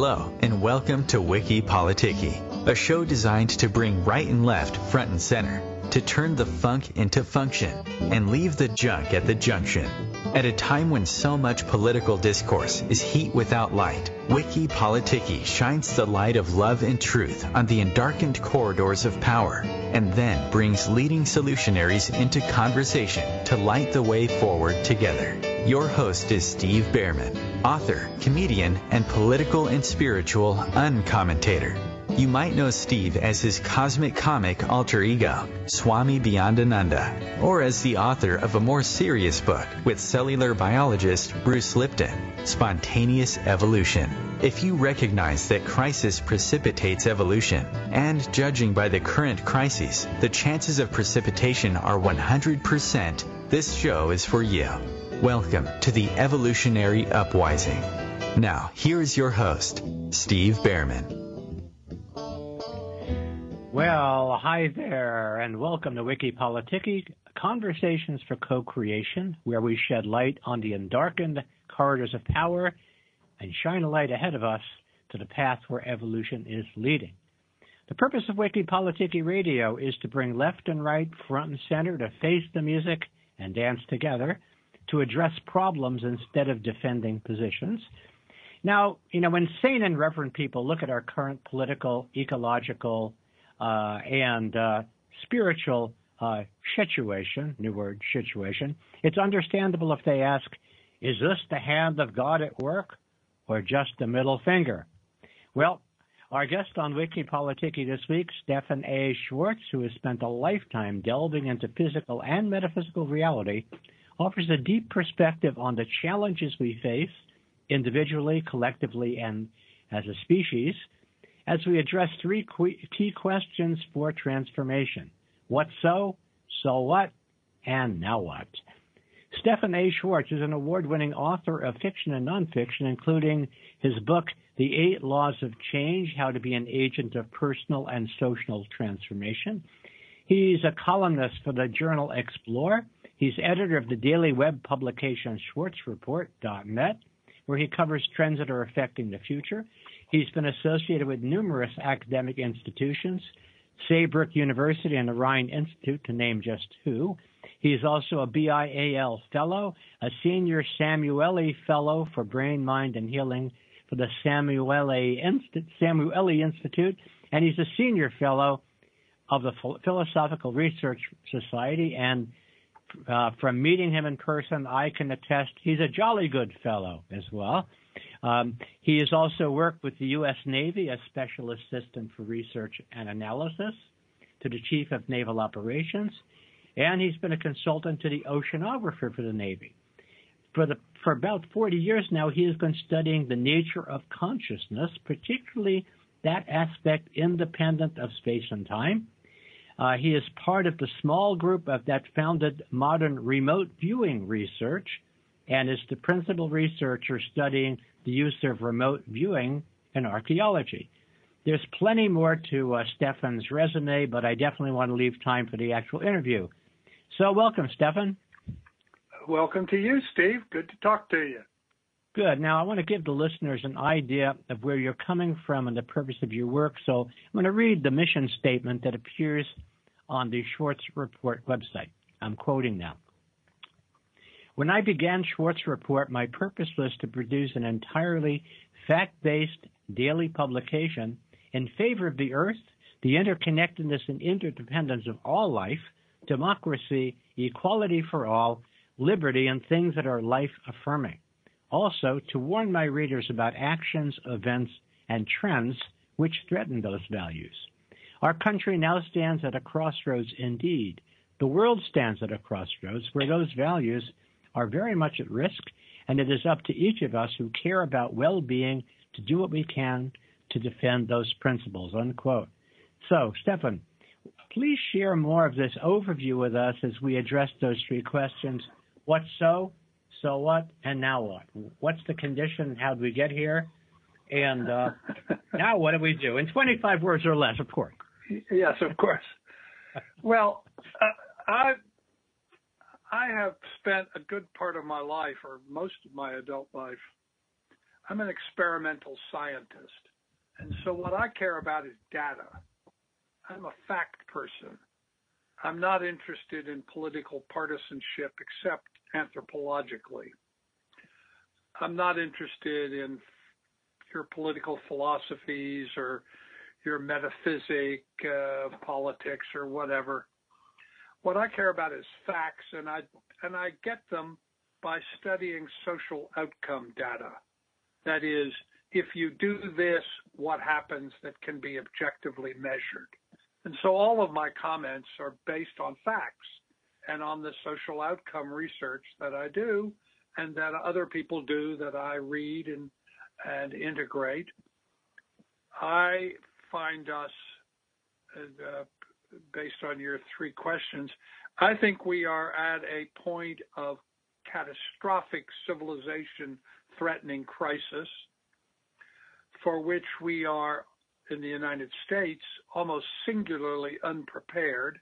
Hello, and welcome to Wiki Politiki, a show designed to bring right and left front and center, to turn the funk into function, and leave the junk at the junction. At a time when so much political discourse is heat without light, Wiki Politiki shines the light of love and truth on the endarkened corridors of power, and then brings leading solutionaries into conversation to light the way forward together. Your host is Steve Behrman, author, comedian, and political and spiritual uncommentator. You might know Steve as his cosmic comic alter ego, Swami Beyondananda, or as the author of a more serious book with cellular biologist Bruce Lipton, Spontaneous Evolution. If you recognize that crisis precipitates evolution, and judging by the current crises, the chances of precipitation are 100%, this show is for you. Welcome to the Evolutionary Upwising. Now, here is your host, Steve Behrman. Well, hi there, and welcome to Wiki Politiki, Conversations for Co-Creation, where we shed light on the endarkened corridors of power and shine a light ahead of us to the path where evolution is leading. The purpose of Wiki Politiki Radio is to bring left and right, front and center, to face the music and dance together, to address problems instead of defending positions. Now, when sane and reverent people look at our current political, ecological, and spiritual situation, new word, situation, it's understandable if they ask, is this the hand of God at work or just the middle finger? Well, our guest on Wiki Politiki this week, Stephan A. Schwartz, who has spent a lifetime delving into physical and metaphysical reality, offers a deep perspective on the challenges we face individually, collectively, and as a species, as we address three key questions for transformation. What so what, and now what? Stephan A. Schwartz is an award-winning author of fiction and nonfiction, including his book, The 8 Laws of Change, How to be an Agent of Personal and Social Transformation. He's a columnist for the journal Explore. He's editor of the daily web publication schwartzreport.net, where he covers trends that are affecting the future. He's been associated with numerous academic institutions, Saybrook University and the Rhine Institute, to name just two. He's also a BIAL Fellow, a Senior Samueli Fellow for Brain, Mind, and Healing for the Samueli Institute, and he's a Senior Fellow of the Philosophical Research Society, and from meeting him in person, I can attest he's a jolly good fellow as well. He has also worked with the U.S. Navy as Special Assistant for Research and Analysis to the Chief of Naval Operations, and he's been a consultant to the oceanographer for the Navy. For about 40 years now, he has been studying the nature of consciousness, particularly that aspect independent of space and time. He is part of the small group that founded modern remote viewing research and is the principal researcher studying the use of remote viewing in archaeology. There's plenty more to Stephan's resume, but I definitely want to leave time for the actual interview. So welcome, Stephan. Welcome to you, Steve. Good to talk to you. Good. Now, I want to give the listeners an idea of where you're coming from and the purpose of your work. So I'm going to read the mission statement that appears on the Schwartz Report website. I'm quoting now. When I began Schwartz Report, my purpose was to produce an entirely fact-based daily publication in favor of the Earth, the interconnectedness and interdependence of all life, democracy, equality for all, liberty, and things that are life-affirming. Also, to warn my readers about actions, events, and trends which threaten those values. Our country now stands at a crossroads indeed. The world stands at a crossroads where those values are very much at risk, and it is up to each of us who care about well-being to do what we can to defend those principles, unquote. So, Stephan, please share more of this overview with us as we address those three questions. What so what, and now what? What's the condition? How did we get here? And now what do we do? In 25 words or less, of course. Yes, of course. Well, I have spent a good part of my life, or most of my adult life, I'm an experimental scientist. And so what I care about is data. I'm a fact person. I'm not interested in political partisanship except anthropologically. I'm not interested in your political philosophies or your metaphysic of politics or whatever. What I care about is facts, and I get them by studying social outcome data. That is, if you do this, what happens that can be objectively measured? And so all of my comments are based on facts and on the social outcome research that I do and that other people do that I read and integrate. I find us, based on your three questions, I think we are at a point of catastrophic civilization threatening crisis for which we are in the United States almost singularly unprepared.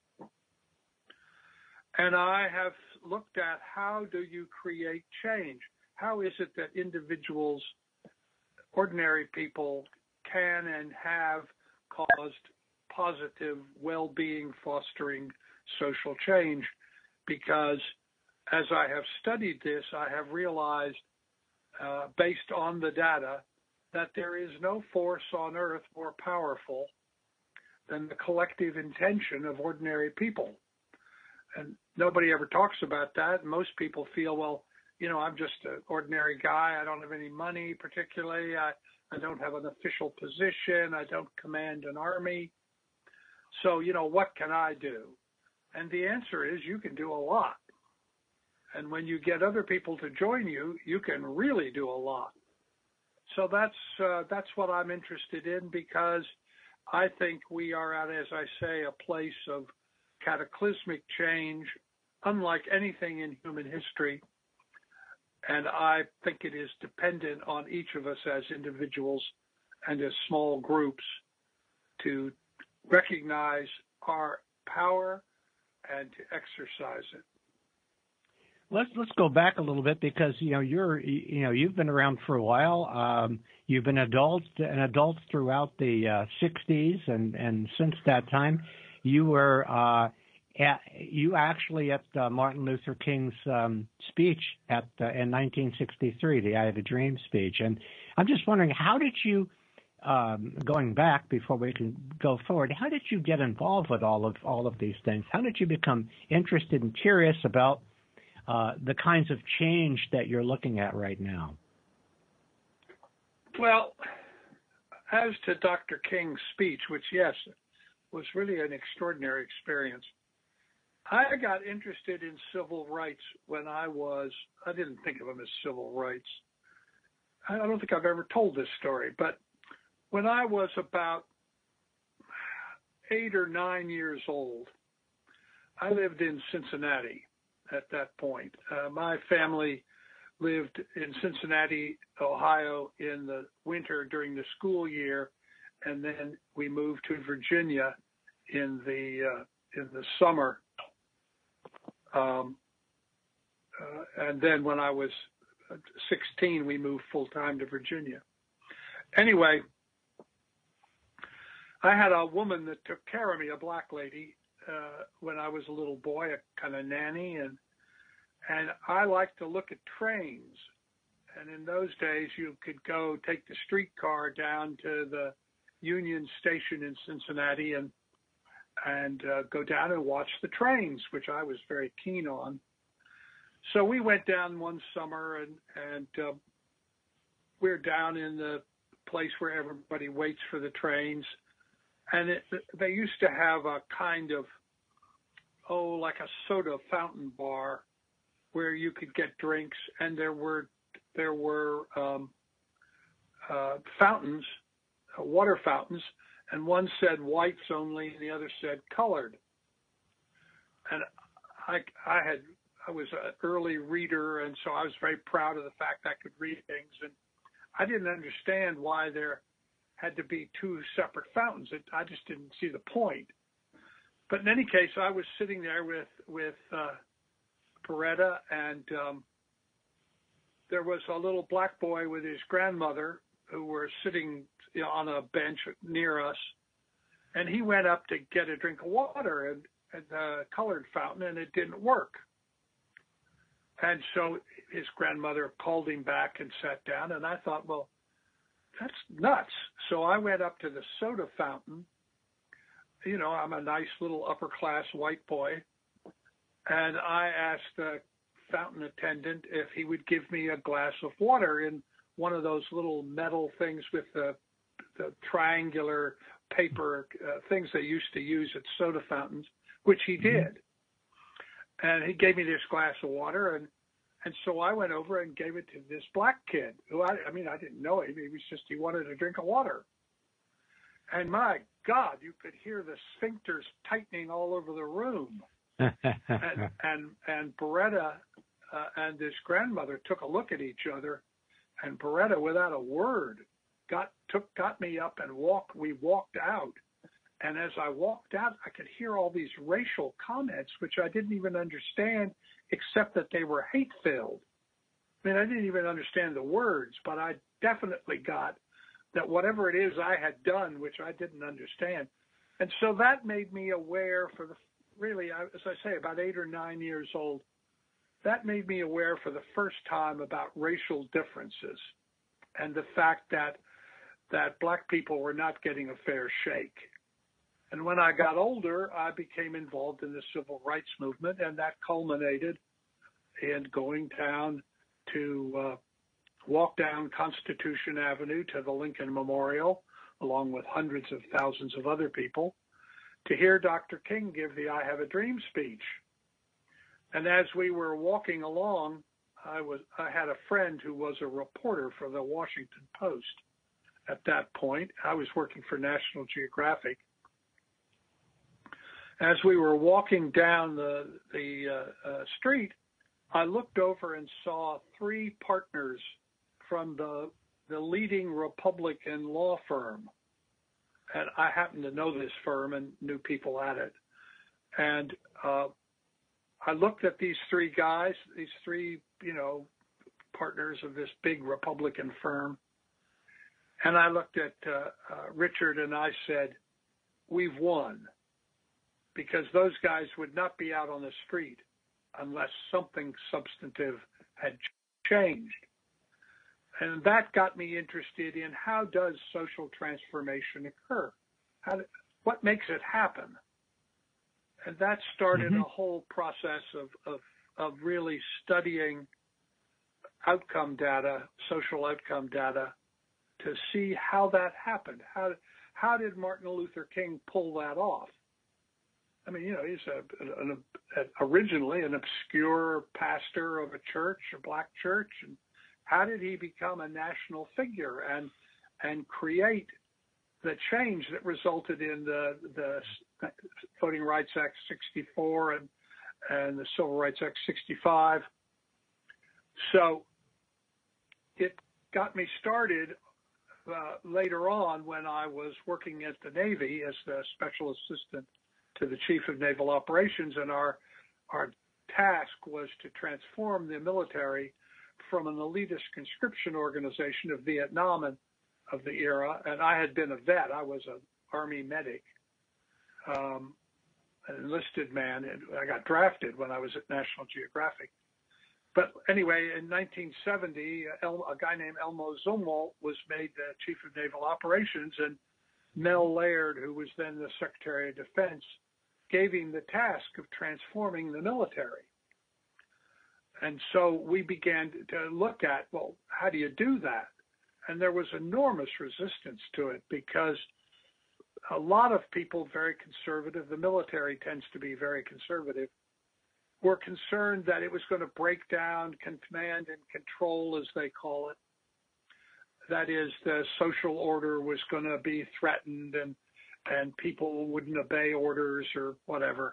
And I have looked at how do you create change? How is it that individuals, ordinary people, can and have caused positive, well-being, fostering social change? Because as I have studied this, I have realized, based on the data, that there is no force on earth more powerful than the collective intention of ordinary people. And nobody ever talks about that. Most people feel, well, you know, I'm just an ordinary guy. I don't have any money particularly. I don't have an official position. I don't command an army. So, you know, what can I do? And the answer is you can do a lot. And when you get other people to join you, you can really do a lot. So that's what I'm interested in, because I think we are at, as I say, a place of cataclysmic change, unlike anything in human history. And I think it is dependent on each of us as individuals and as small groups to recognize our power and to exercise it. Let's go back a little bit, because you've been around for a while. You've been an adult throughout the 60s, and since that time, you were you actually at Martin Luther King's speech in 1963, the "I Have a Dream" speech. And I'm just wondering, how did you, going back before we can go forward, how did you get involved with all of these things? How did you become interested and curious about the kinds of change that you're looking at right now? Well, as to Dr. King's speech, which, yes, was really an extraordinary experience, I got interested in civil rights when I didn't think of them as civil rights. I don't think I've ever told this story, but when I was about 8 or 9 years old, I lived in Cincinnati at that point. My family lived in Cincinnati, Ohio in the winter during the school year, and then we moved to Virginia in the summer. And then when I was 16, we moved full-time to Virginia. Anyway, I had a woman that took care of me, a black lady, when I was a little boy, a kind of nanny, and I liked to look at trains. And in those days, you could go take the streetcar down to the Union Station in Cincinnati and go down and watch the trains, which I was very keen on. So we went down one summer, and we're down in the place where everybody waits for the trains. And they used to have a kind of, like a soda fountain bar where you could get drinks, and there were fountains, water fountains, and one said whites only, and the other said colored. And I was an early reader, and so I was very proud of the fact I could read things, and I didn't understand why there had to be two separate fountains. I just didn't see the point. But in any case, I was sitting there with Peretta, and there was a little black boy with his grandmother who were sitting on a bench near us, and he went up to get a drink of water at the colored fountain, and it didn't work. And so his grandmother called him back and sat down, and I thought, well, that's nuts. So I went up to the soda fountain. I'm a nice little upper-class white boy, and I asked the fountain attendant if he would give me a glass of water in one of those little metal things with the triangular paper things they used to use at soda fountains, which he did. And he gave me this glass of water, and so I went over and gave it to this black kid who I didn't know him. He wanted a drink of water. And my God, you could hear the sphincters tightening all over the room. and Beretta and his grandmother took a look at each other, and Beretta, without a word, got me up and we walked out. And as I walked out, I could hear all these racial comments, which I didn't even understand, except that they were hate-filled. I didn't even understand the words, but I definitely got that whatever it is I had done, which I didn't understand. And so that made me aware as I say, about 8 or 9 years old, that made me aware for the first time about racial differences and the fact that black people were not getting a fair shake. And when I got older, I became involved in the civil rights movement, and that culminated in going down to walk down Constitution Avenue to the Lincoln Memorial, along with hundreds of thousands of other people, to hear Dr. King give the I Have a Dream speech. And as we were walking along, I had a friend who was a reporter for the Washington Post at that point. I was working for National Geographic. As we were walking down the street, I looked over and saw 3 partners from the leading Republican law firm. And I happened to know this firm and knew people at it. And I looked at these 3 guys, these 3, partners of this big Republican firm. And I looked at Richard and I said, we've won. Because those guys would not be out on the street unless something substantive had changed. And that got me interested in how does social transformation occur? What makes it happen? And that started a whole process of really studying outcome data, social outcome data, to see how that happened. How did Martin Luther King pull that off? He's originally an obscure pastor of a church, a black church, and how did he become a national figure and create the change that resulted in the Voting Rights Act 64 and the Civil Rights Act 65? So it got me started later on when I was working at the Navy as the special assistant to the Chief of Naval Operations, and our task was to transform the military from an elitist conscription organization of Vietnam and of the era. And I had been a vet. I was an Army medic, an enlisted man, and I got drafted when I was at National Geographic. But anyway, in 1970, a guy named Elmo Zumwalt was made the Chief of Naval Operations, and Mel Laird, who was then the Secretary of Defense, gave him the task of transforming the military. And so we began to look at, well, how do you do that? And there was enormous resistance to it because a lot of people, very conservative, the military tends to be very conservative, were concerned that it was going to break down command and control, as they call it. That is, the social order was going to be threatened and people wouldn't obey orders or whatever.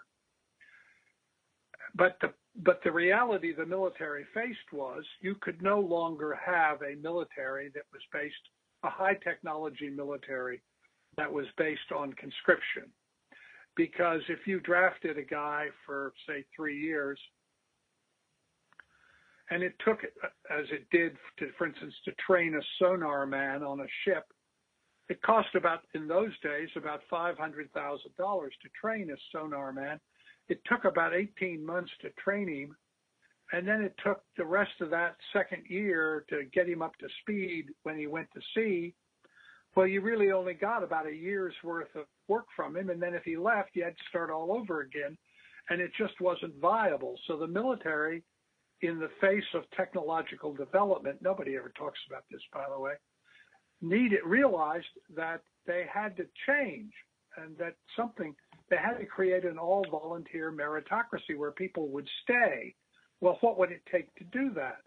But the reality the military faced was you could no longer have a military that was a high technology military that was based on conscription. Because if you drafted a guy for, say, 3 years And it took, as it did, for instance, to train a sonar man on a ship, it cost in those days, about $500,000 to train a sonar man. It took about 18 months to train him. And then it took the rest of that second year to get him up to speed when he went to sea. Well, you really only got about a year's worth of work from him. And then if he left, you had to start all over again. And it just wasn't viable. So the military, in the face of technological development, nobody ever talks about this, by the way, realized that they had to change, and that they had to create an all-volunteer meritocracy where people would stay. Well, what would it take to do that?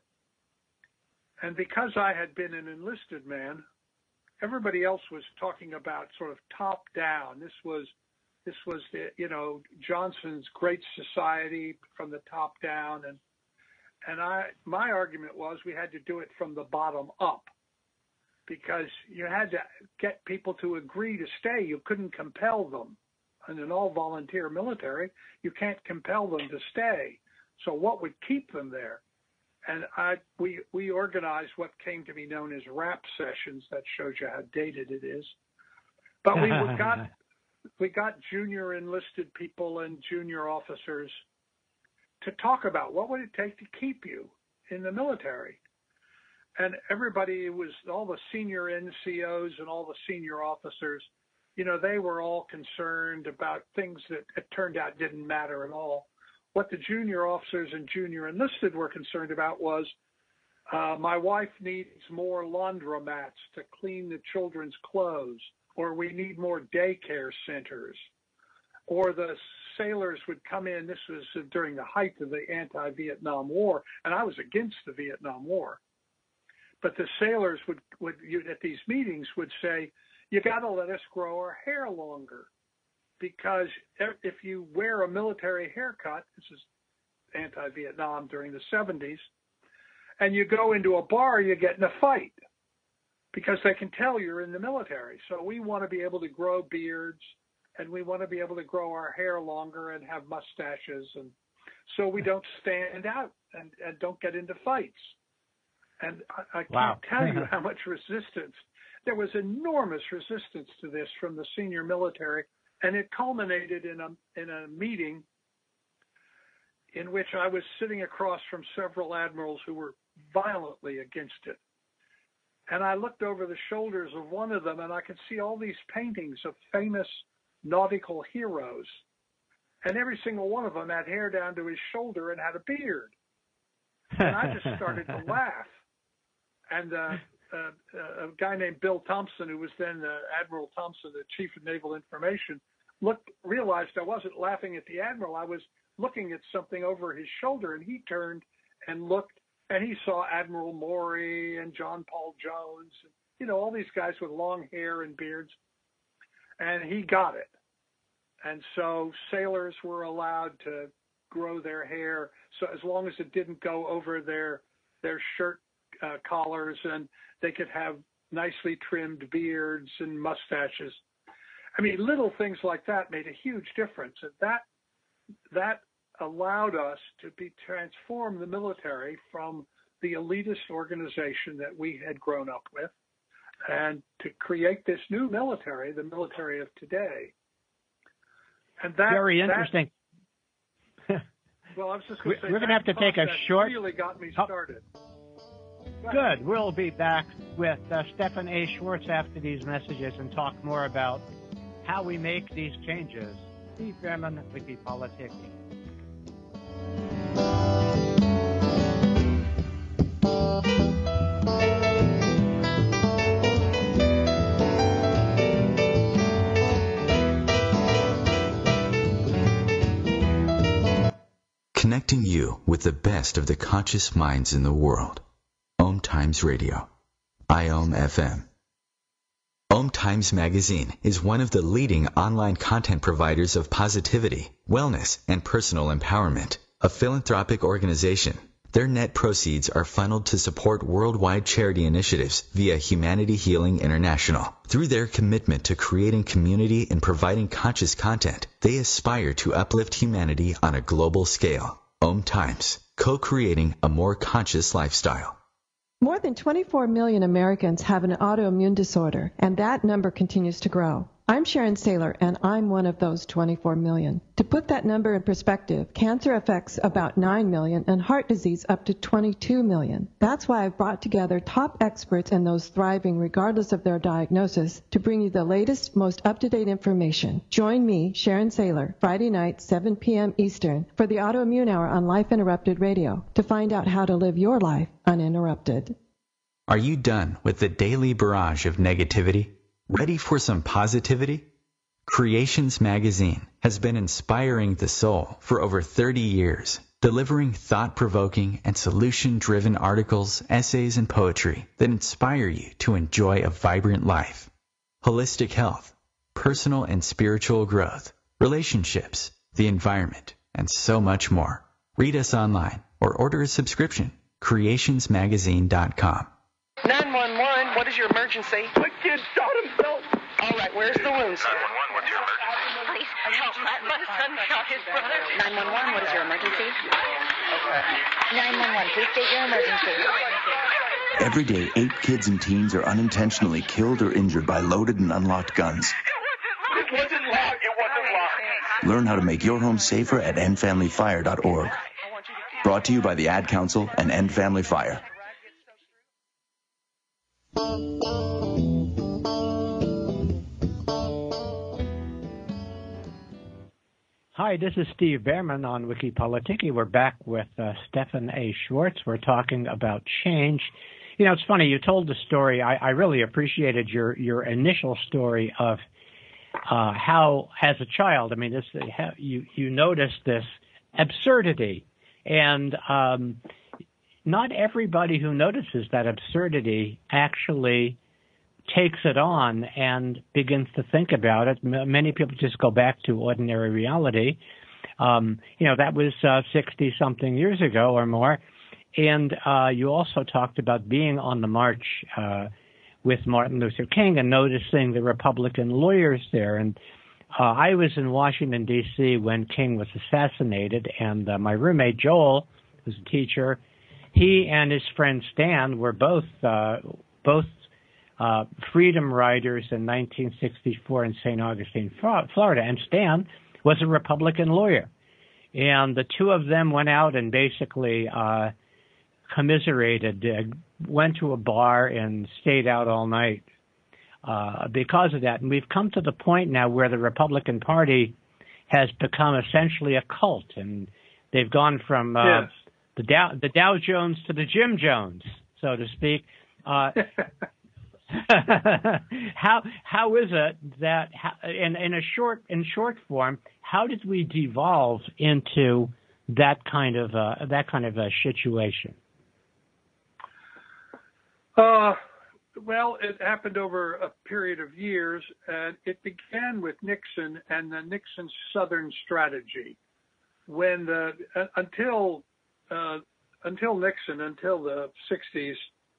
And because I had been an enlisted man, everybody else was talking about sort of top down. This was the, Johnson's Great Society from the top down. And my argument was we had to do it from the bottom up, because you had to get people to agree to stay. You couldn't compel them. In an all-volunteer military, you can't compel them to stay. So what would keep them there? And we organized what came to be known as RAP sessions. That shows you how dated it is. But we got junior enlisted people and junior officers to talk about what would it take to keep you in the military. And everybody all the senior NCOs and all the senior officers, they were all concerned about things that it turned out didn't matter at all. What the junior officers and junior enlisted were concerned about was, my wife needs more laundromats to clean the children's clothes, or we need more daycare centers, or the sailors would come in. This was during the height of the anti-Vietnam War, and I was against the Vietnam War. But the sailors would at these meetings would say, you got to let us grow our hair longer, because if you wear a military haircut, this is anti-Vietnam during the 70s, and you go into a bar, you get in a fight because they can tell you're in the military. So we want to be able to grow beards, and we want to be able to grow our hair longer and have mustaches, and so we don't stand out and don't get into fights. And I can't tell you how much resistance. There was enormous resistance to this from the senior military, and it culminated in a meeting in which I was sitting across from several admirals who were violently against it. And I looked over the shoulders of one of them, and I could see all these paintings of famous nautical heroes. And every single one of them had hair down to his shoulder and had a beard. And I just started to laugh. And a guy named Bill Thompson, who was then Admiral Thompson, the Chief of Naval Information, realized I wasn't laughing at the Admiral. I was looking at something over his shoulder, and he turned and looked, and he saw Admiral Maury and John Paul Jones, all these guys with long hair and beards, and he got it. And so sailors were allowed to grow their hair, so as long as it didn't go over their shirt collars, and they could have nicely trimmed beards and mustaches. I mean, little things like that made a huge difference. And that allowed us to transform the military from the elitist organization that we had grown up with, and to create this new military, the military of today. And that very interesting. Well, I was just going to say, we're going to have to take a short. Really got me started. Good. We'll be back with Stephan A. Schwartz after these messages and talk more about how we make these changes. Steve Bhaerman, Wiki Politics. Connecting you with the best of the conscious minds in the world. Om Times Radio, IOM FM. Om Times Magazine is one of the leading online content providers of positivity, wellness, and personal empowerment. A philanthropic organization, their net proceeds are funneled to support worldwide charity initiatives via Humanity Healing International. Through their commitment to creating community and providing conscious content, they aspire to uplift humanity on a global scale. Om Times, co-creating a more conscious lifestyle. More than 24 million Americans have an autoimmune disorder, and that number continues to grow. I'm Sharon Saylor, and I'm one of those 24 million. To put that number in perspective, cancer affects about 9 million and heart disease up to 22 million. That's why I've brought together top experts and those thriving regardless of their diagnosis to bring you the latest, most up-to-date information. Join me, Sharon Saylor, Friday night, 7 p.m. Eastern, for the Autoimmune Hour on Life Interrupted Radio to find out how to live your life uninterrupted. Are you done with the daily barrage of negativity? Ready for some positivity? Creations Magazine has been inspiring the soul for over 30 years, delivering thought-provoking and solution-driven articles, essays, and poetry that inspire you to enjoy a vibrant life. Holistic health, personal and spiritual growth, relationships, the environment, and so much more. Read us online or order a subscription. creationsmagazine.com. 911, what is your emergency? My kid shot himself. All right, where's the wounds? 911, what's your emergency? Please, help. My son shot his brother. 911, what is your emergency? 911, please state your emergency. Every day, 8 kids and teens are unintentionally killed or injured by loaded and unlocked guns. It wasn't locked. Learn how to make your home safer at endfamilyfire.org. Brought to you by the Ad Council and End Family Fire. Hi, this is Steve Behrman on Wikipolitiki. We're back with Stephan A. Schwartz. We're talking about change. You know, it's funny, you told the story. I really appreciated your initial story of how, as a child, I mean, you noticed this absurdity. And not everybody who notices that absurdity actually takes it on and begins to think about it. Many people just go back to ordinary reality. That was 60-something years ago or more. And you also talked about being on the march with Martin Luther King and noticing the Republican lawyers there. And I was in Washington, D.C. when King was assassinated, and my roommate Joel, who's a teacher, he and his friend Stan were both freedom riders in 1964 in St. Augustine, Florida. And Stan was a Republican lawyer. And the two of them went out and basically commiserated, went to a bar and stayed out all night because of that. And we've come to the point now where the Republican Party has become essentially a cult. And they've gone from the Dow Jones to the Jim Jones, so to speak. How is it that in short form, how did we devolve into that kind of a situation? Well, it happened over a period of years, and it began with Nixon and the Nixon Southern strategy. When until Nixon, until the 60s,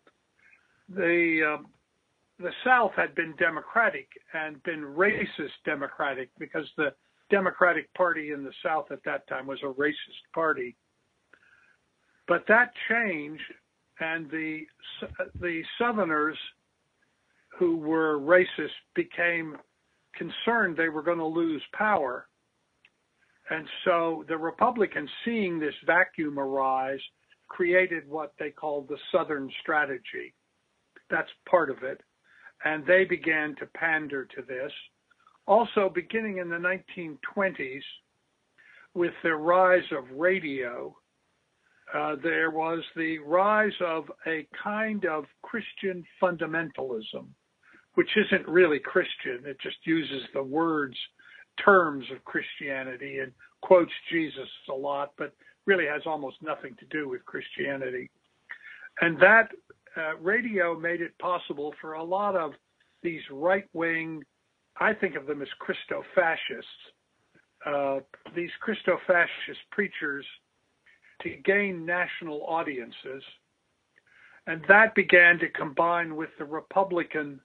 the South had been Democratic and been racist Democratic because the Democratic Party in the South at that time was a racist party. But that changed, and the Southerners who were racist became concerned they were going to lose power. And so the Republicans, seeing this vacuum arise, created what they called the Southern strategy. That's part of it. And they began to pander to this. Also, beginning in the 1920s, with the rise of radio, there was the rise of a kind of Christian fundamentalism, which isn't really Christian. It just uses the terms of Christianity and quotes Jesus a lot, but really has almost nothing to do with Christianity. And that radio made it possible for a lot of these right-wing, I think of them as Christo-fascists, these Christo-fascist preachers to gain national audiences. And that began to combine with the Republican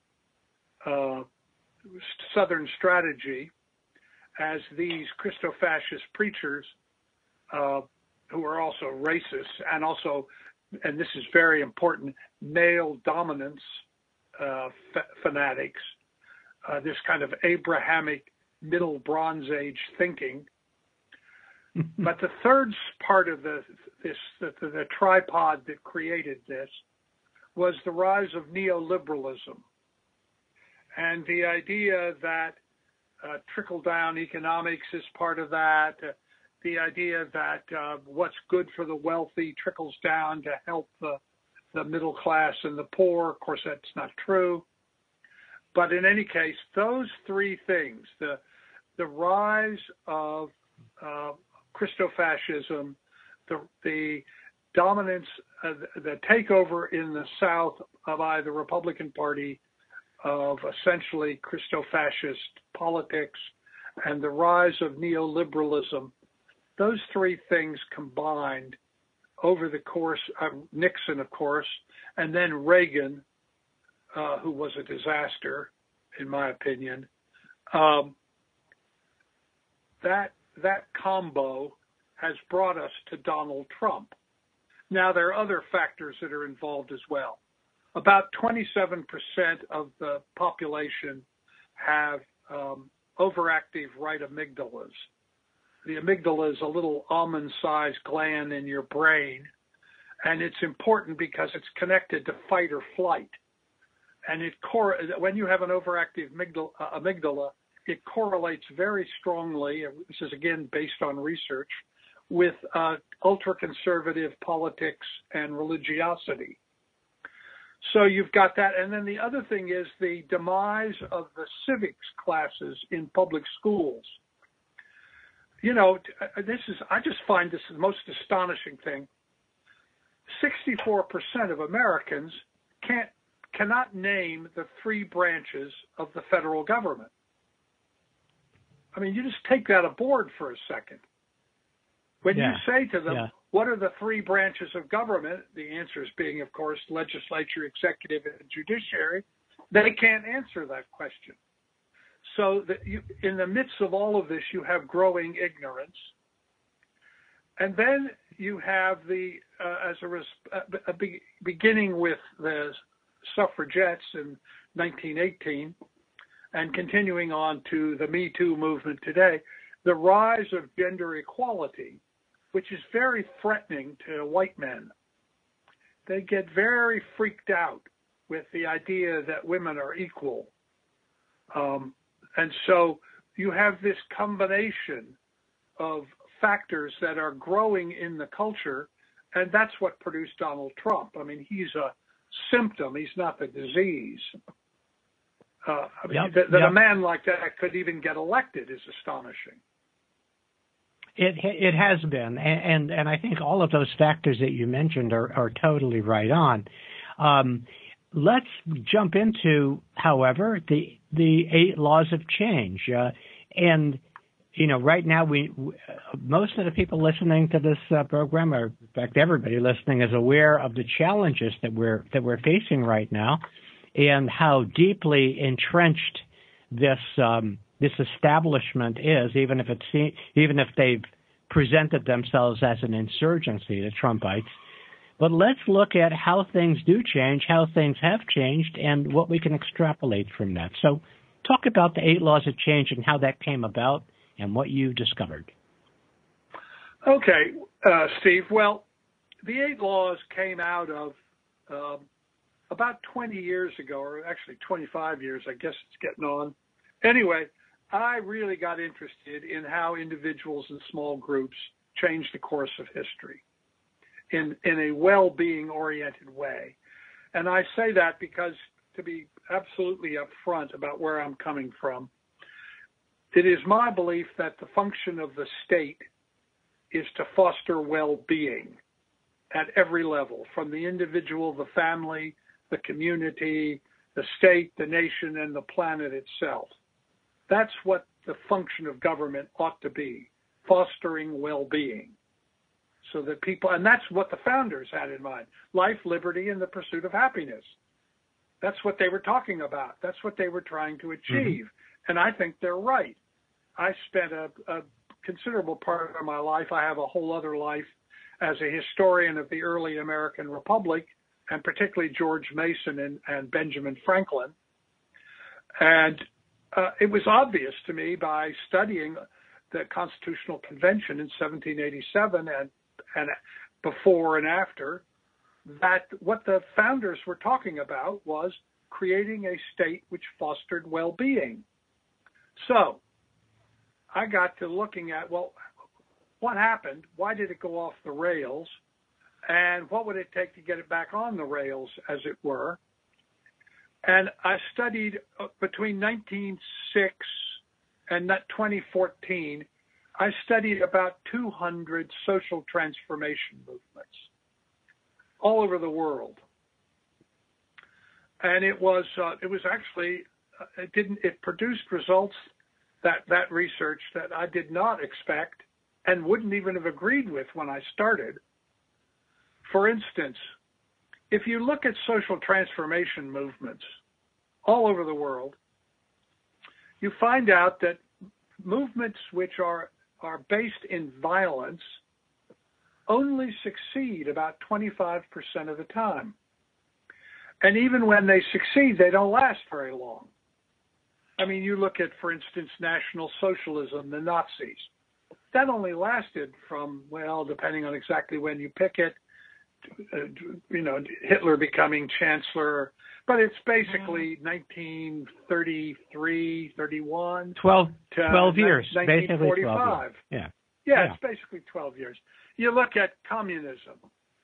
Southern strategy as these Christo-fascist preachers who are also racist and also, and this is very important, male dominance fanatics, this kind of Abrahamic Middle Bronze Age thinking. But the third part of the tripod that created this was the rise of neoliberalism and the idea that trickle-down economics is part of that, the idea that what's good for the wealthy trickles down to help the middle class and the poor. Of course, that's not true. But in any case, those three things, the rise of Christofascism, the dominance, the takeover in the South by the Republican Party of essentially Christofascist politics, and the rise of neoliberalism, those three things combined over the course of Nixon, of course, and then Reagan, who was a disaster, in my opinion. That combo has brought us to Donald Trump. Now, there are other factors that are involved as well. About 27% of the population have overactive right amygdalas. The amygdala is a little almond-sized gland in your brain, and it's important because it's connected to fight or flight. And when you have an overactive amygdala, it correlates very strongly, this is again based on research, with ultra-conservative politics and religiosity. So you've got that. And then the other thing is the demise of the civics classes in public schools. You know, I just find this the most astonishing thing. 64% of Americans cannot name the three branches of the federal government. I mean, you just take that aboard for a second. When you say to them, what are the three branches of government? The answers being, of course, legislature, executive, and judiciary. They can't answer that question. So in the midst of all of this, you have growing ignorance. And then you have beginning with the suffragettes in 1918 and continuing on to the Me Too movement today, the rise of gender equality, which is very threatening to white men. They get very freaked out with the idea that women are equal. And so you have this combination of factors that are growing in the culture, and that's what produced Donald Trump. I mean, he's a symptom. He's not the disease. That a man like that could even get elected is astonishing. It has been, and I think all of those factors that you mentioned are totally right on. Let's jump into, however, the 8 laws of change. And, you know, right now most of the people listening to this program, or in fact everybody listening, is aware of the challenges that we're facing right now, and how deeply entrenched this establishment is, even if they've presented themselves as an insurgency, the Trumpites. But let's look at how things do change, how things have changed, and what we can extrapolate from that. So talk about the 8 laws of change and how that came about and what you discovered. Okay, Steve. Well, the 8 laws came out of about 20 years ago, or actually 25 years, I guess it's getting on. Anyway, I really got interested in how individuals and small groups change the course of history in a well-being oriented way. And I say that because, to be absolutely upfront about where I'm coming from, it is my belief that the function of the state is to foster well-being at every level, from the individual, the family, the community, the state, the nation, and the planet itself. That's what the function of government ought to be, fostering well-being. So that people, and that's what the founders had in mind, life, liberty, and the pursuit of happiness. That's what they were talking about. That's what they were trying to achieve. And I think they're right. I spent a considerable part of my life. I have a whole other life as a historian of the early American Republic, and particularly George Mason and Benjamin Franklin. And it was obvious to me by studying the Constitutional Convention in 1787 and before and after that what the founders were talking about was creating a state which fostered well-being. So I got to looking at, well, what happened? Why did it go off the rails? And what would it take to get it back on the rails, as it were? And I studied between 1906 and 2014, I studied about 200 social transformation movements all over the world. And it produced results, that research, that I did not expect and wouldn't even have agreed with when I started. For instance, if you look at social transformation movements all over the world, you find out that movements which are based in violence only succeed about 25% of the time. And even when they succeed, they don't last very long. I mean, you look at, for instance, National Socialism, the Nazis. That only lasted from, well, depending on exactly when you pick it, Hitler becoming chancellor, but it's basically 1933, 31. 12 years, basically 12 years. Yeah, it's basically 12 years. You look at communism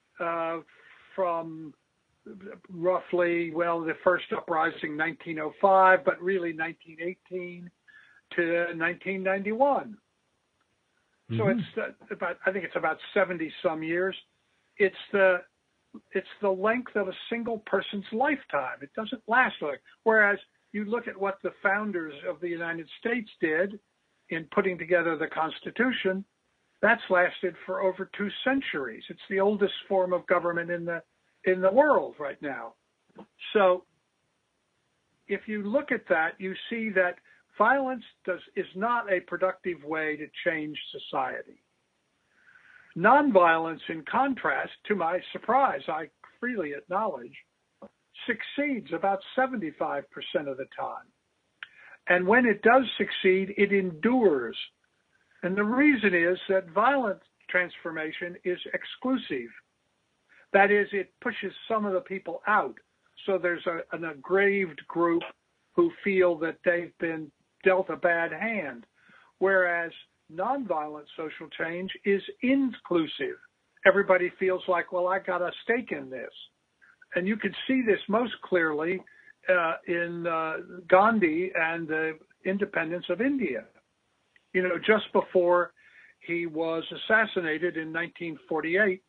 from roughly, the first uprising 1905, but really 1918 to 1991. So I think it's about 70 some years. It's the length of a single person's lifetime. It doesn't last long. Whereas you look at what the founders of the United States did in putting together the Constitution, that's lasted for over 2 centuries. It's the oldest form of government in the world right now. So if you look at that, you see that violence is not a productive way to change society. Nonviolence, in contrast, to my surprise, I freely acknowledge, succeeds about 75% of the time. And when it does succeed, it endures. And the reason is that violent transformation is exclusive. That is, it pushes some of the people out. So there's an aggrieved group who feel that they've been dealt a bad hand. Whereas nonviolent social change is inclusive. Everybody feels like, well, I got a stake in this. And you can see this most clearly in Gandhi and the independence of India. Just before he was assassinated in 1948,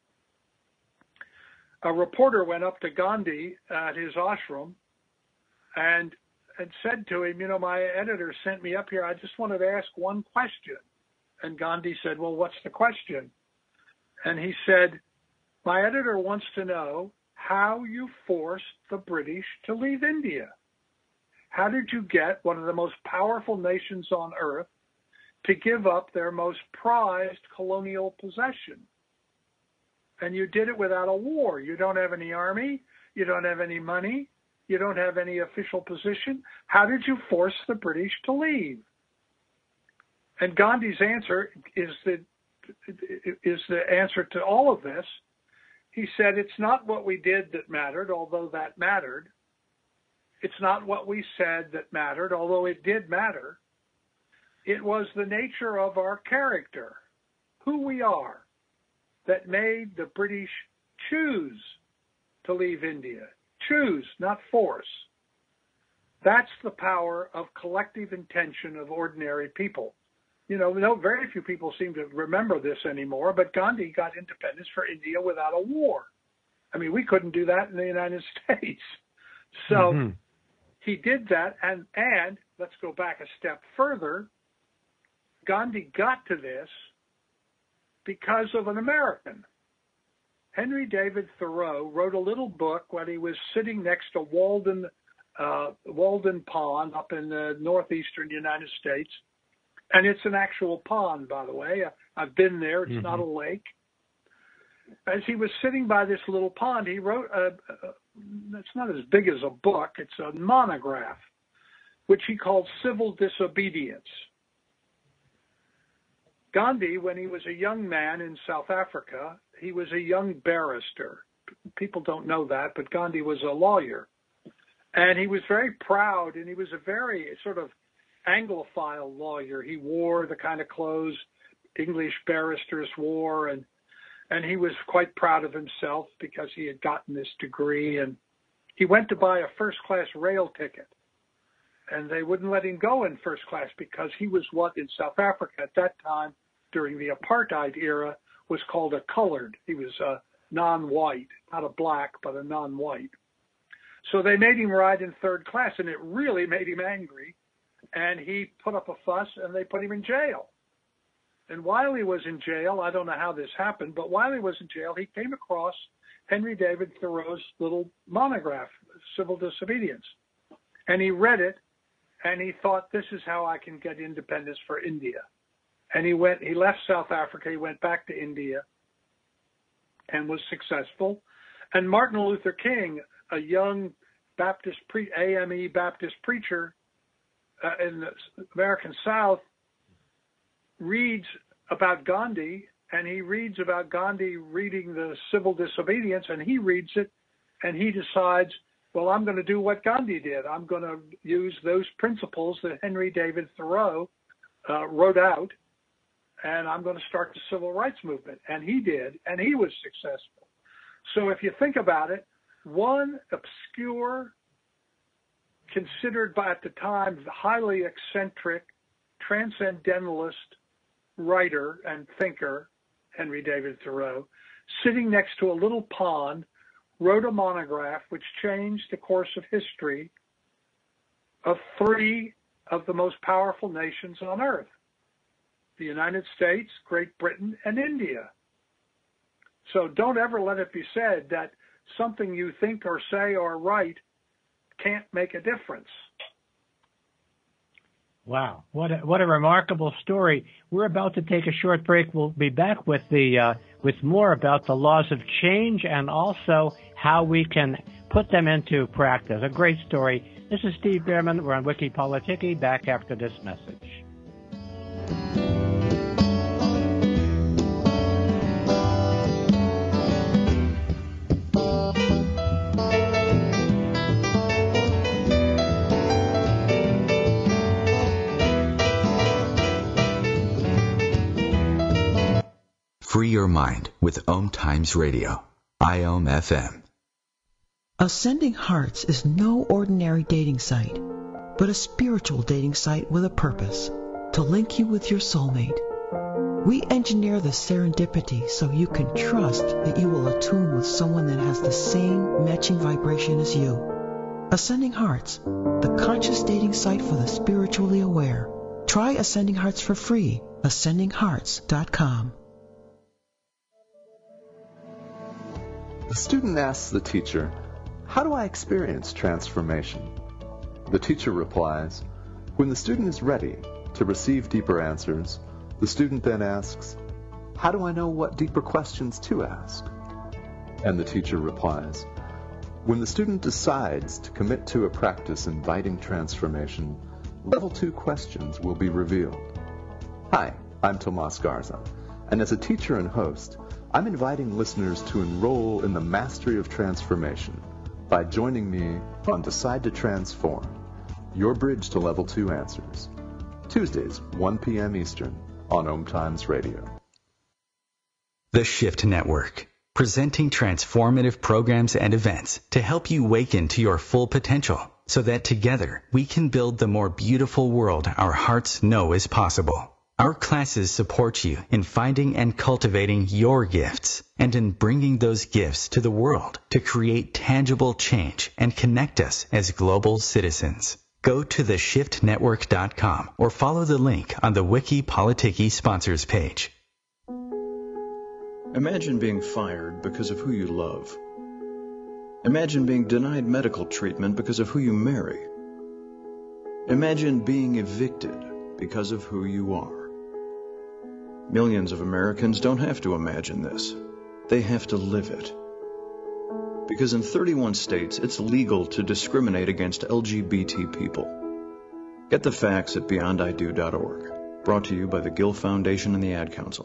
a reporter went up to Gandhi at his ashram and said to him, my editor sent me up here. I just wanted to ask one question. And Gandhi said, well, what's the question? And he said, my editor wants to know how you forced the British to leave India. How did you get one of the most powerful nations on earth to give up their most prized colonial possession? And you did it without a war. You don't have any army. You don't have any money. You don't have any official position. How did you force the British to leave? And Gandhi's answer is the answer to all of this. He said, it's not what we did that mattered, although that mattered. It's not what we said that mattered, although it did matter. It was the nature of our character, who we are, that made the British choose to leave India. Choose, not force. That's the power of collective intention of ordinary people. Very few people seem to remember this anymore, but Gandhi got independence for India without a war. I mean, we couldn't do that in the United States. So he did that, and let's go back a step further. Gandhi got to this because of an American. Henry David Thoreau wrote a little book when he was sitting next to Walden Pond up in the northeastern United States. And it's an actual pond, by the way. I've been there. It's not a lake. As he was sitting by this little pond, he wrote, it's not as big as a book, it's a monograph, which he called Civil Disobedience. Gandhi, when he was a young man in South Africa, he was a young barrister. People don't know that, but Gandhi was a lawyer. And he was very proud, and he was a very sort of Anglophile lawyer. He wore the kind of clothes English barristers wore, and he was quite proud of himself because he had gotten this degree. And he went to buy a first-class rail ticket, and they wouldn't let him go in first class because he was what in South Africa at that time, during the apartheid era, was called a colored. He was a non-white, not a black, but a non-white. So they made him ride in third class, and it really made him angry. And he put up a fuss, and they put him in jail. And while he was in jail, I don't know how this happened, but while he was in jail, he came across Henry David Thoreau's little monograph, Civil Disobedience. And he read it, and he thought, this is how I can get independence for India. And he left South Africa, he went back to India, and was successful. And Martin Luther King, a young AME Baptist preacher in the American South, reads about Gandhi, and he reads about Gandhi reading the Civil Disobedience, and he reads it, and he decides, well, I'm going to do what Gandhi did. I'm going to use those principles that Henry David Thoreau wrote out, and I'm going to start the civil rights movement. And he did, and he was successful. So if you think about it, one obscure, considered by at the time highly eccentric, transcendentalist writer and thinker, Henry David Thoreau, sitting next to a little pond, wrote a monograph which changed the course of history of three of the most powerful nations on earth: the United States, Great Britain, and India. So don't ever let it be said that something you think or say or write can't make a difference. Wow, what a remarkable story. We're about to take a short break. We'll be back with more about the laws of change and also how we can put them into practice. A great story. This is Steve Bhaerman. We're on Wiki Politiki. Back after this message. Free your mind with Om Times Radio, IOM FM. Ascending Hearts is no ordinary dating site, but a spiritual dating site with a purpose, to link you with your soulmate. We engineer the serendipity so you can trust that you will attune with someone that has the same matching vibration as you. Ascending Hearts, the conscious dating site for the spiritually aware. Try Ascending Hearts for free, ascendinghearts.com. The student asks the teacher, "How do I experience transformation?" The teacher replies, "When the student is ready to receive deeper answers, the student then asks, 'How do I know what deeper questions to ask?' And the teacher replies, "When the student decides to commit to a practice inviting transformation, level 2 questions will be revealed." Hi, I'm Tomas Garza, and as a teacher and host, I'm inviting listeners to enroll in the Mastery of Transformation by joining me on Decide to Transform, your bridge to Level 2 Answers, Tuesdays, 1 p.m. Eastern, on Om Times Radio. The Shift Network, presenting transformative programs and events to help you awaken to your full potential so that together we can build the more beautiful world our hearts know is possible. Our classes support you in finding and cultivating your gifts and in bringing those gifts to the world to create tangible change and connect us as global citizens. Go to theshiftnetwork.com or follow the link on the Wiki Politiki sponsors page. Imagine being fired because of who you love. Imagine being denied medical treatment because of who you marry. Imagine being evicted because of who you are. Millions of Americans don't have to imagine this. They have to live it. Because in 31 states, it's legal to discriminate against LGBT people. Get the facts at beyondido.org. Brought to you by the Gill Foundation and the Ad Council.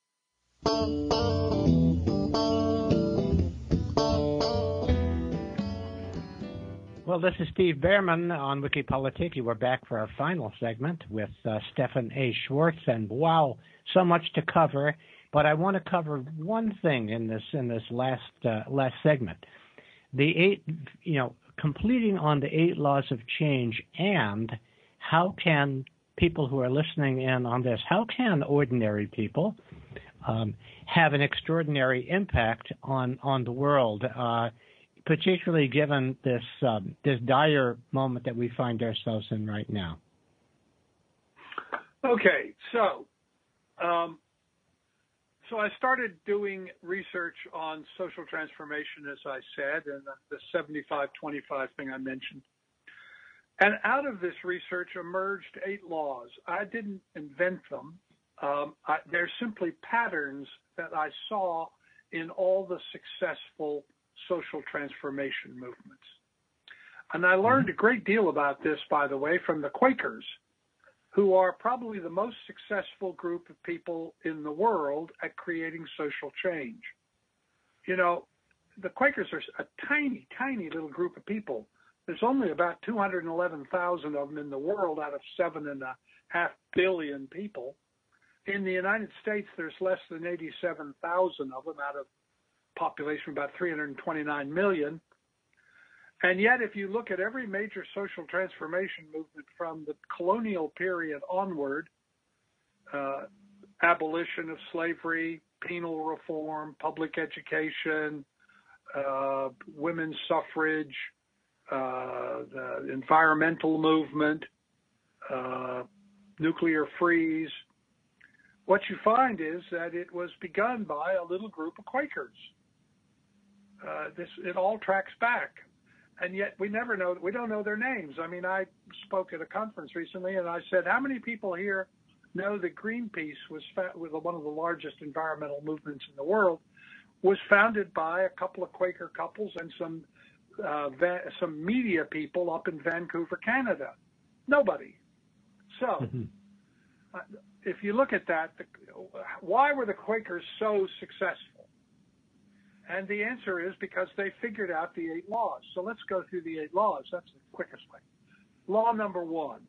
Well, this is Steve Behrman on Wikipolitiki. We're back for our final segment with Stephan A. Schwartz, and wow, so much to cover. But I want to cover one thing in this last segment: the 8, completing on the 8 laws of change, and how can people who are listening in on this, how can ordinary people have an extraordinary impact on the world? Particularly given this dire moment that we find ourselves in right now. Okay, so I started doing research on social transformation, as I said, and the 75-25 thing I mentioned. And out of this research emerged 8 laws. I didn't invent them. They're simply patterns that I saw in all the successful social transformation movements. And I learned a great deal about this, by the way, from the Quakers, who are probably the most successful group of people in the world at creating social change. The Quakers are a tiny, tiny little group of people. There's only about 211,000 of them in the world out of 7.5 billion people. In the United States, there's less than 87,000 of them out of population about 329 million. And yet, if you look at every major social transformation movement from the colonial period onward, abolition of slavery, penal reform, public education, women's suffrage, the environmental movement, nuclear freeze, what you find is that it was begun by a little group of Quakers. It all tracks back, and yet we don't know their names. I mean, I spoke at a conference recently, and I said, how many people here know that Greenpeace was one of the largest environmental movements in the world, was founded by a couple of Quaker couples and some media people up in Vancouver, Canada? Nobody. So, if you look at that, why were the Quakers so successful? And the answer is because they figured out the 8 laws. So let's go through the 8 laws. That's the quickest way. Law number 1,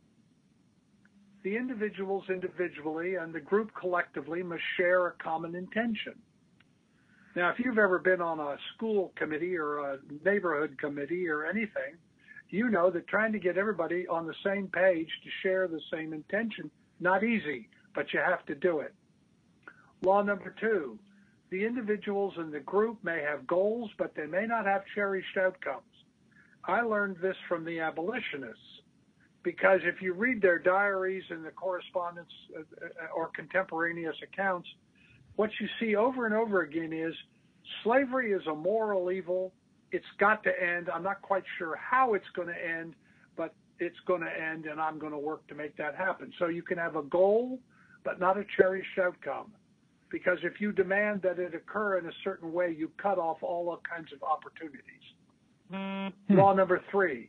the individuals individually and the group collectively must share a common intention. Now, if you've ever been on a school committee or a neighborhood committee or anything, you know that trying to get everybody on the same page to share the same intention, not easy, but you have to do it. Law number 2, the individuals in the group may have goals, but they may not have cherished outcomes. I learned this from the abolitionists, because if you read their diaries and the correspondence or contemporaneous accounts, what you see over and over again is slavery is a moral evil. It's got to end. I'm not quite sure how it's going to end, but it's going to end, and I'm going to work to make that happen. So you can have a goal, but not a cherished outcome. Because if you demand that it occur in a certain way, you cut off all kinds of opportunities. Law number 3,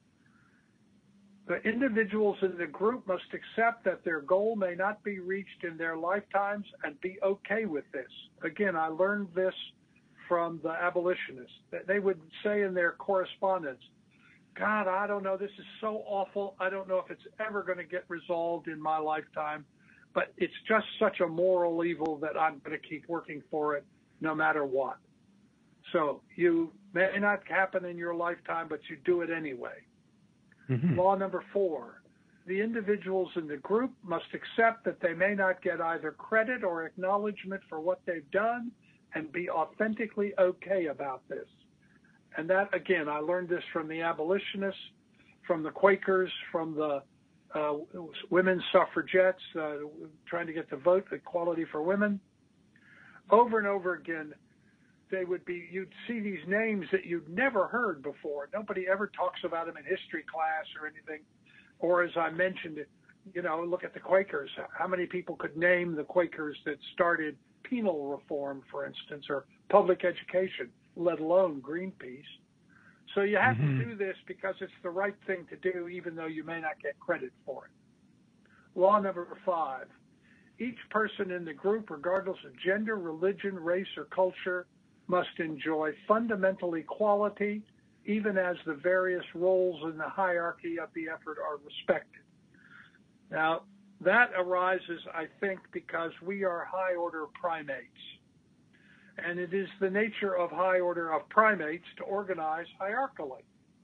the individuals in the group must accept that their goal may not be reached in their lifetimes and be okay with this. Again, I learned this from the abolitionists. They would say in their correspondence, God, I don't know, this is so awful. I don't know if it's ever going to get resolved in my lifetime. But it's just such a moral evil that I'm going to keep working for it no matter what. So you may not happen in your lifetime, but you do it anyway. Law number 4, the individuals in the group must accept that they may not get either credit or acknowledgement for what they've done and be authentically okay about this. And that, again, I learned this from the abolitionists, from the Quakers, from the women's suffragettes, trying to get the vote, equality for women. Over and over again, you'd see these names that you'd never heard before. Nobody ever talks about them in history class or anything. Or as I mentioned, look at the Quakers. How many people could name the Quakers that started penal reform, for instance, or public education, let alone Greenpeace? So you have to do this because it's the right thing to do, even though you may not get credit for it. Law number 5. Each person in the group, regardless of gender, religion, race, or culture, must enjoy fundamental equality, even as the various roles in the hierarchy of the effort are respected. Now, that arises, I think, because we are high-order primates. And it is the nature of high-order of primates to organize hierarchically.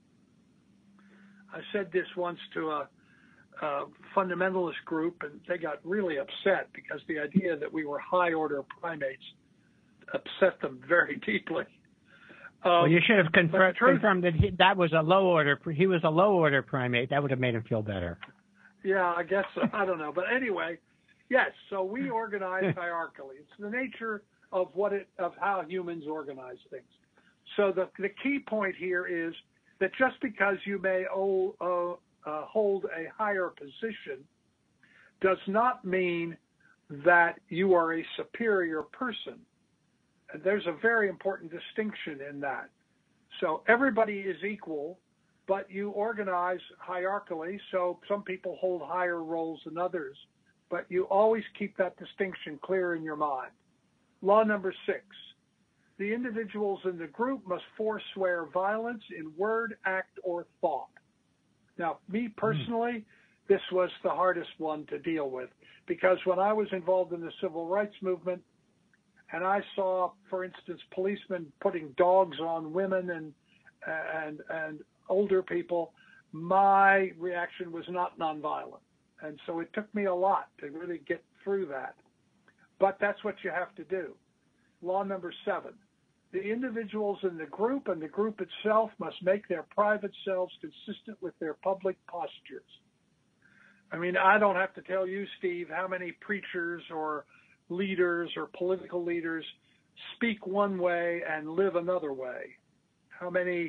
I said this once to a fundamentalist group, and they got really upset because the idea that we were high-order primates upset them very deeply. Well, you should have confirmed that that was a low-order. He was a low-order primate. That would have made him feel better. Yeah, I guess so. I don't know. But anyway, yes, so we organize hierarchically. It's the nature of how humans organize things. So the key point here is that just because you may hold a higher position does not mean that you are a superior person. And there's a very important distinction in that. So everybody is equal, but you organize hierarchically, so some people hold higher roles than others, but you always keep that distinction clear in your mind. Law number 6. The individuals in the group must forswear violence in word, act, or thought. Now, me personally, this was the hardest one to deal with, because when I was involved in the civil rights movement, and I saw, for instance, policemen putting dogs on women and older people, my reaction was not nonviolent. And so it took me a lot to really get through that. But that's what you have to do. Law number 7. The individuals in the group and the group itself must make their private selves consistent with their public postures. I mean, I don't have to tell you, Steve, how many preachers or leaders or political leaders speak one way and live another way. How many,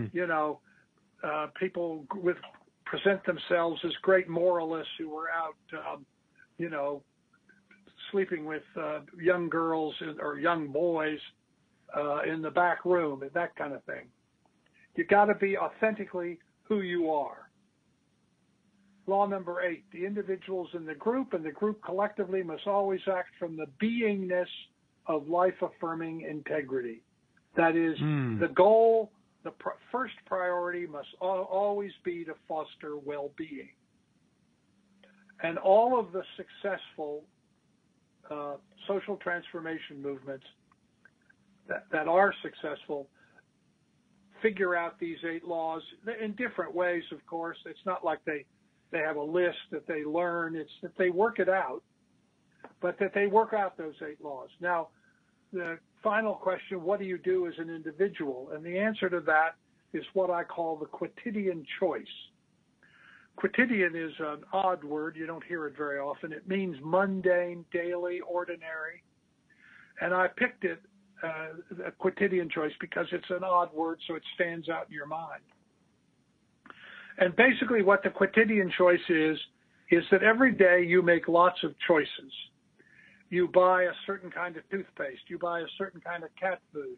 people present themselves as great moralists who were out, sleeping with young girls or young boys in the back room and that kind of thing. You got to be authentically who you are. Law number 8, the individuals in the group and the group collectively must always act from the beingness of life-affirming integrity. That is, the goal, the first priority must always be to foster well-being. And all of the successful social transformation movements that are successful figure out these 8 laws in different ways, of course. It's not like they have a list that they learn. It's that they work it out, but that they work out those 8 laws. Now, the final question, what do you do as an individual? And the answer to that is what I call the quotidian choice. Quotidian is an odd word. You don't hear it very often. It means mundane, daily, ordinary. And I picked it, a quotidian choice, because it's an odd word, so it stands out in your mind. And basically what the quotidian choice is that every day you make lots of choices. You buy a certain kind of toothpaste. You buy a certain kind of cat food.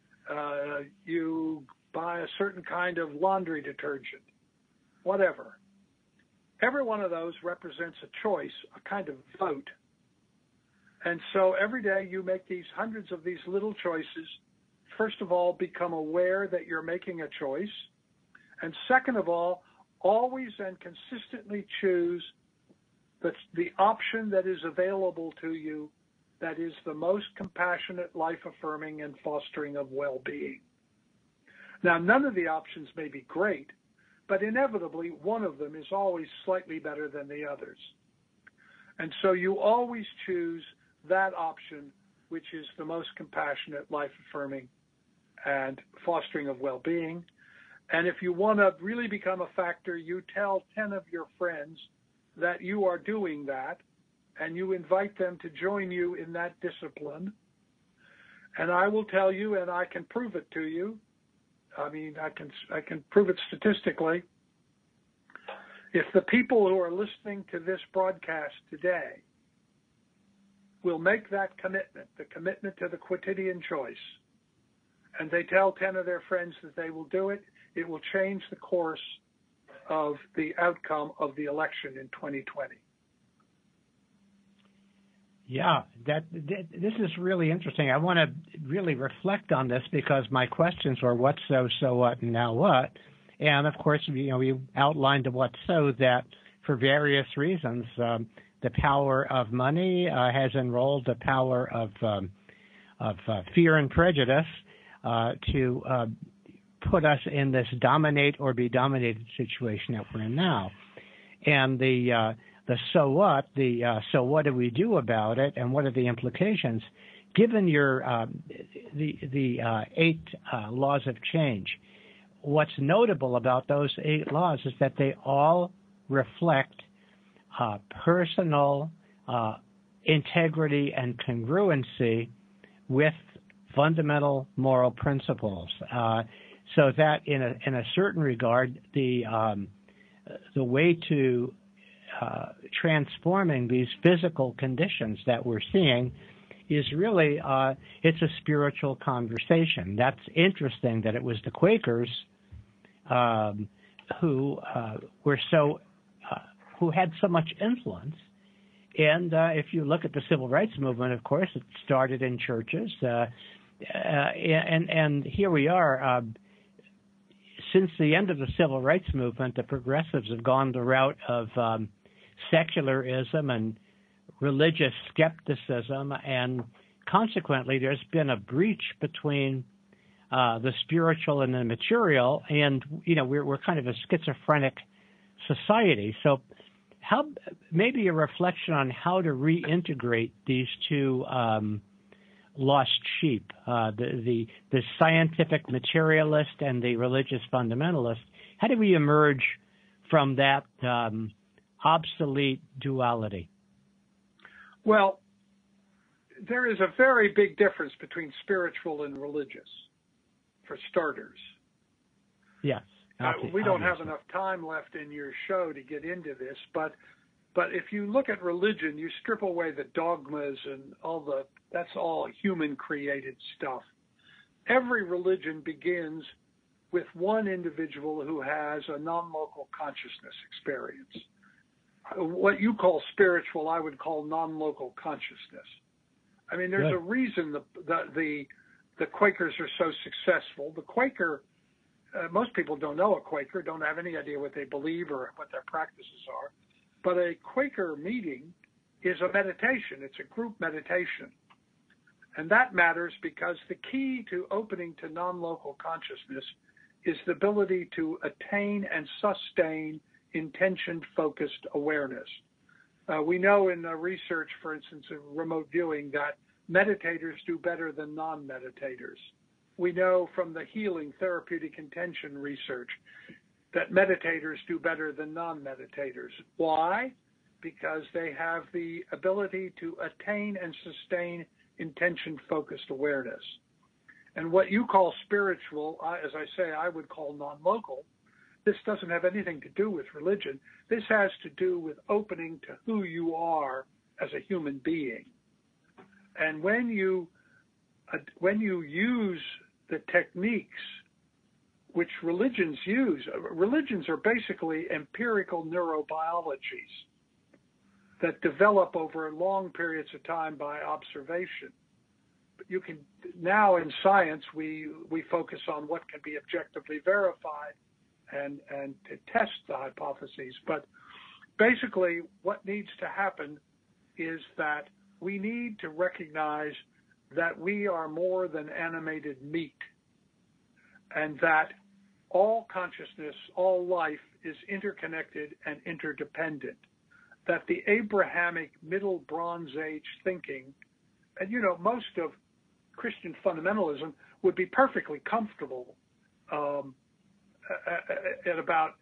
You buy a certain kind of laundry detergent, whatever. Every one of those represents a choice, a kind of vote. And so every day you make these hundreds of these little choices. First of all, become aware that you're making a choice. And second of all, always and consistently choose the option that is available to you that is the most compassionate, life-affirming, and fostering of well-being. Now, none of the options may be great, but inevitably one of them is always slightly better than the others. And so you always choose that option which is the most compassionate, life-affirming, and fostering of well-being. And if you want to really become a factor, you tell 10 of your friends that you are doing that, and you invite them to join you in that discipline. And I will tell you, and I can prove it to you. I mean, I can prove it statistically. If the people who are listening to this broadcast today will make that commitment, the commitment to the quotidian choice, and they tell 10 of their friends that they will do it, it will change the course of the outcome of the election in 2020. Yeah, this is really interesting. I want to really reflect on this because my questions were what so, so what, and now what. And of course, we outlined the what so, that for various reasons, the power of money has enrolled the power of fear and prejudice to put us in this dominate or be dominated situation that we're in now. And the so what, so what do we do about it, and what are the implications? Given your the 8 laws of change, what's notable about those 8 laws is that they all reflect personal integrity and congruency with fundamental moral principles. So that in a certain regard, the way to transforming these physical conditions that we're seeing is really, it's a spiritual conversation. That's interesting that it was the Quakers who were so, who had so much influence. And if you look at the civil rights movement, of course, it started in churches. And here we are. Since the end of the civil rights movement, the progressives have gone the route of secularism and religious skepticism, and consequently, there's been a breach between the spiritual and the material, and we're kind of a schizophrenic society. So, how maybe a reflection on how to reintegrate these two lost sheep, the scientific materialist and the religious fundamentalist. How do we emerge from that obsolete duality? Well, there is a very big difference between spiritual and religious, for starters. Yes. We don't have enough time left in your show to get into this, but if you look at religion, you strip away the dogmas and that's all human-created stuff. Every religion begins with one individual who has a non-local consciousness experience. What you call spiritual, I would call non-local consciousness. I mean, there's a reason the Quakers are so successful. The Quaker, most people don't know a Quaker, don't have any idea what they believe or what their practices are. But a Quaker meeting is a meditation. It's a group meditation. And that matters because the key to opening to non-local consciousness is the ability to attain and sustain intention-focused awareness. We know in research, for instance, in remote viewing, that meditators do better than non-meditators. We know from the healing therapeutic intention research that meditators do better than non-meditators. Why? Because they have the ability to attain and sustain intention-focused awareness. And what you call spiritual, as I say, I would call non-local. This doesn't have anything to do with religion. This has to do with opening to who you are as a human being. And when you use the techniques which religions use, religions are basically empirical neurobiologies that develop over long periods of time by observation. But you can now in science we focus on what can be objectively verified and to test the hypotheses. But basically what needs to happen is that we need to recognize that we are more than animated meat, and that all consciousness, all life is interconnected and interdependent, that the Abrahamic Middle Bronze Age thinking, and most of Christian fundamentalism would be perfectly comfortable at about,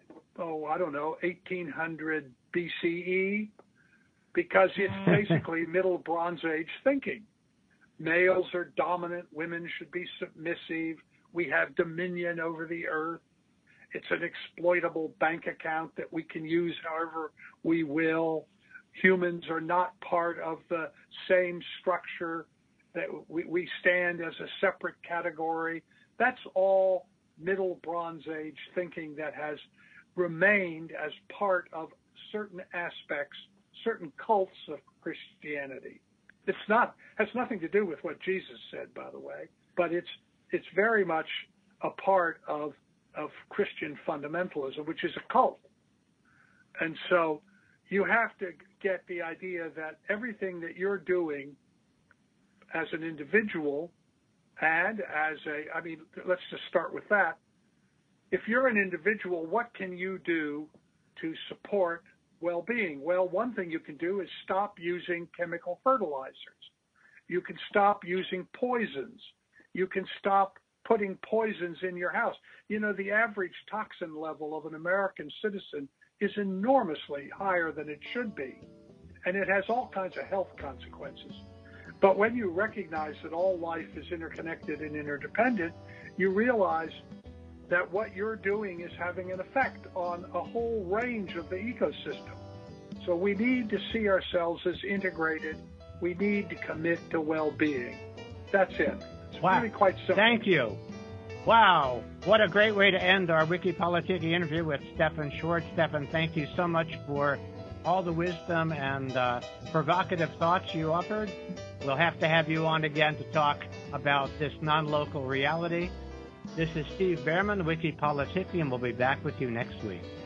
1800 BCE, because it's basically Middle Bronze Age thinking. Males are dominant, women should be submissive, we have dominion over the earth. It's an exploitable bank account that we can use however we will. Humans are not part of the same structure, that we stand as a separate category. That's all Middle Bronze Age thinking that has remained as part of certain aspects, certain cults of Christianity. Has nothing to do with what Jesus said, by the way, but it's very much a part of Christian fundamentalism, which is a cult. And so you have to get the idea that everything that you're doing as an individual and let's just start with that. If you're an individual, what can you do to support well-being? Well, one thing you can do is stop using chemical fertilizers. You can stop using poisons. You can stop putting poisons in your house. You know, the average toxin level of an American citizen is enormously higher than it should be, and it has all kinds of health consequences. But when you recognize that all life is interconnected and interdependent, you realize that what you're doing is having an effect on a whole range of the ecosystem. So we need to see ourselves as integrated. We need to commit to well-being. That's it. It's really quite simple. Thank you. Wow. What a great way to end our Wikipolitiki interview with Stephan Schwartz. Stephan, thank you so much for all the wisdom and provocative thoughts you offered. We'll have to have you on again to talk about this non-local reality. This is Steve Bhaerman, Wikipolitiki, and we'll be back with you next week.